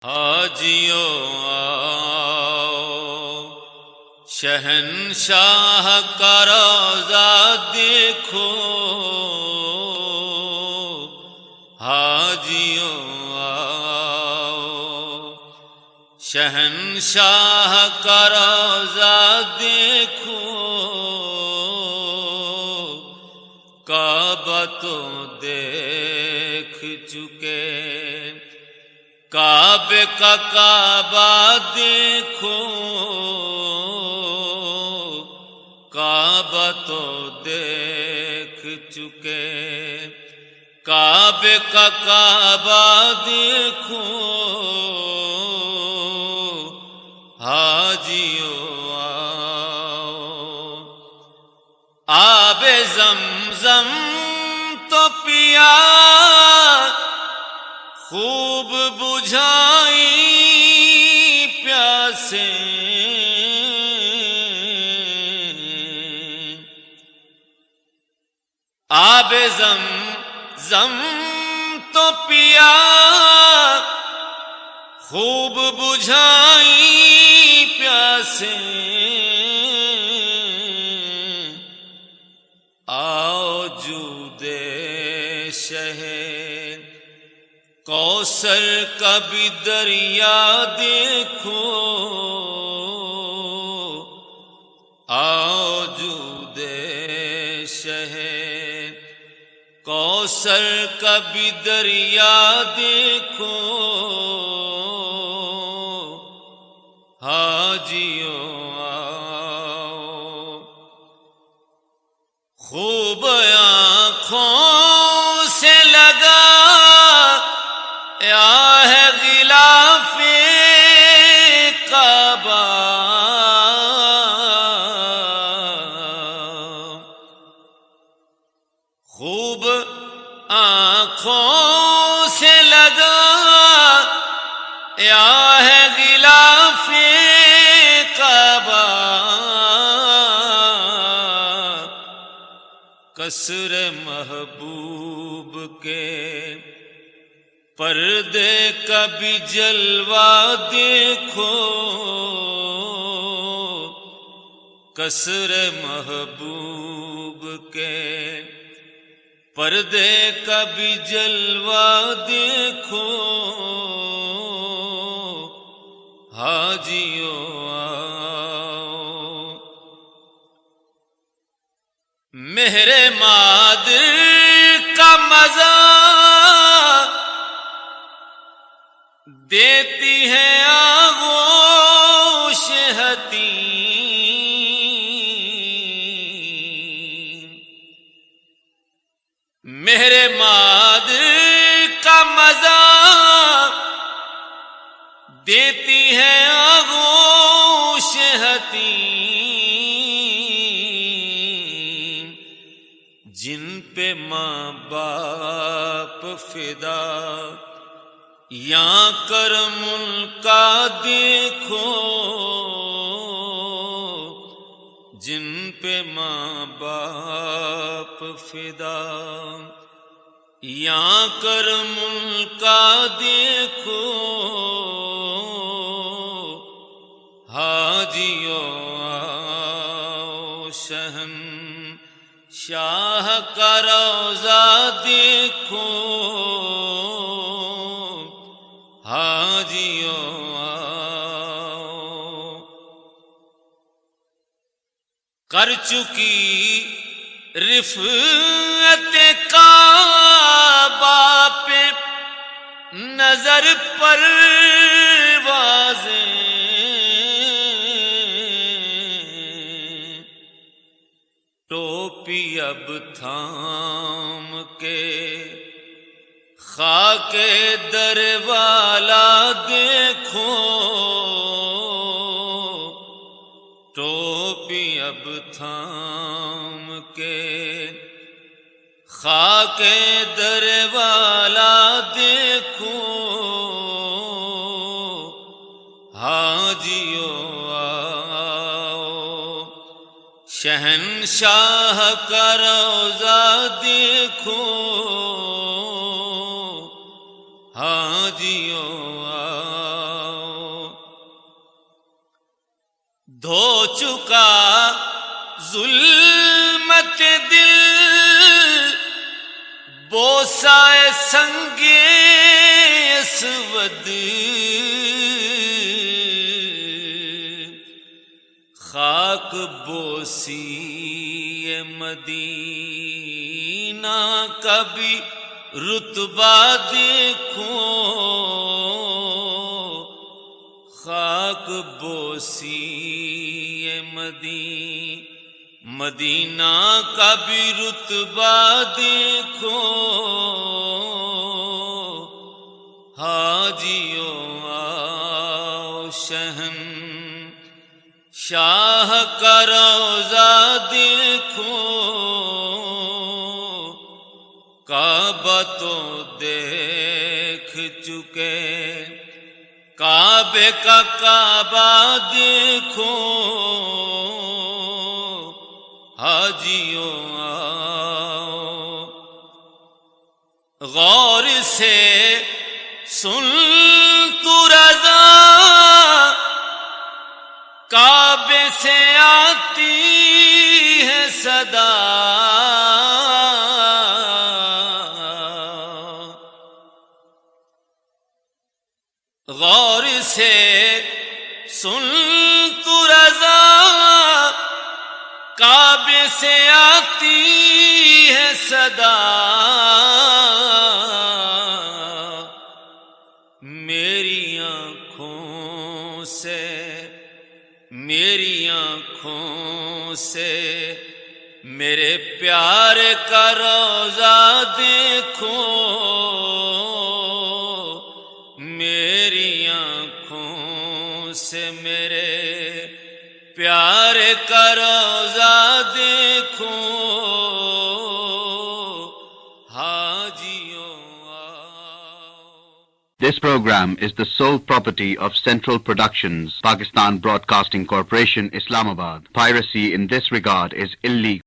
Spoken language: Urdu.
حاجیو آؤ شہنشاہ کا روضہ دیکھو، حاجیو آؤ شہنشاہ کا روضہ دیکھو، کعبہ تو دیکھ چکے، کعبے کا کعبہ دیکھو، کعبہ تو دیکھ چکے، کعبے کا کعبہ دیکھو، حاجیو آؤ آب زمزم تو پیا، خوب بجھائی پیاسے، آب زمزم تو پیا، خوب بجھائی پیاسے، آؤ جودے شہر کوثر کا بھی دریا دیکھو، آؤ جودے شہر کوثر کا بھی دریا دیکھو، حاجیو آؤ خوب آنکھوں سے لگا یا ہے غلاف کعبہ، خوب آنکھوں سے لگا یا ہے غلاف کعبہ، قصر محبوب کے پردے کا بھی جلوہ دیکھو، قصر محبوب کے پردے کا بھی جلوہ دیکھو، حاجیو آؤ مہر مادر کا مزہ دیتی ہے آغوش حتیم، مہر مادر کا مزہ دیتی ہے آغوش حتیم، جن پہ ماں باپ فدا یا کرم ان کا دیکھو، جن پہ ماں باپ فدا یا کرم ان کا دیکھو، حاجیو آؤ شہنشاہ کا روضہ دیکھو، حاجیو آؤ کر چکی رفعت کعبہ پہ نظر پروازیں، ٹوپی اب تھام کے خاک در والا دیکھو، ٹوپی اب تھام کے خاک در والا دیکھو، حاجیو آؤ شہنشاہ کا روضہ دیکھو، حاجیو دھو چکا ظلمت دل بوسائے سنگ اسود، خاک بوسی مدینہ کا بھی رتبہ دیکھو، خاک بوسی مدینہ کا بھی رتبہ دیکھو، حاجیوں آؤ شاہ کا روضہ دیکھو، کعبہ تو دیکھ چکے، کعبے کا کعبہ دیکھو، حاجیوں آؤ غور سے سن تو رضا، کعبے سے آتی ہے صدا، غور سے سن تو رضا، کعبے سے آتی ہے صدا، میری آنکھوں سے میرے پیار کا روضہ دیکھو، میری آنکھوں سے میرے پیار کا روضہ دیکھو، حاجیوں آؤ۔ This program is the sole property of Central Productions, Pakistan Broadcasting Corporation, Islamabad. Piracy in this regard is illegal.